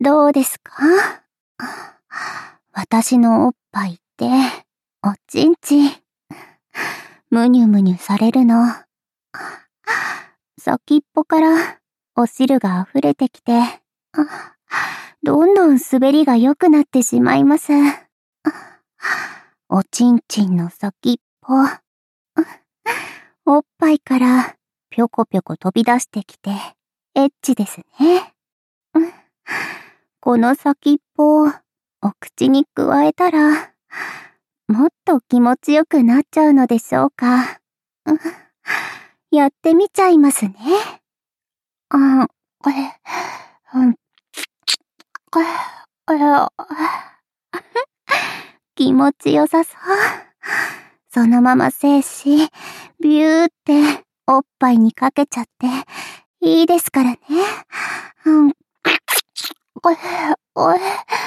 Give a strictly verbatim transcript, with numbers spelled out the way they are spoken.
どうですか？私のおっぱいって、おちんちん。むにゅむにゅされるの。先っぽからお汁が溢れてきて、どんどん滑りが良くなってしまいます。おちんちんの先っぽ。おっぱいからぴょこぴょこ飛び出してきて、エッチですね。この先っぽをお口にくわえたら、もっと気持ちよくなっちゃうのでしょうか。やってみちゃいますね。あ、これ、うん、これ、これ、気持ちよさそう。そのまま静止、ビューっておっぱいにかけちゃっていいですからね。うん、これ、おえ、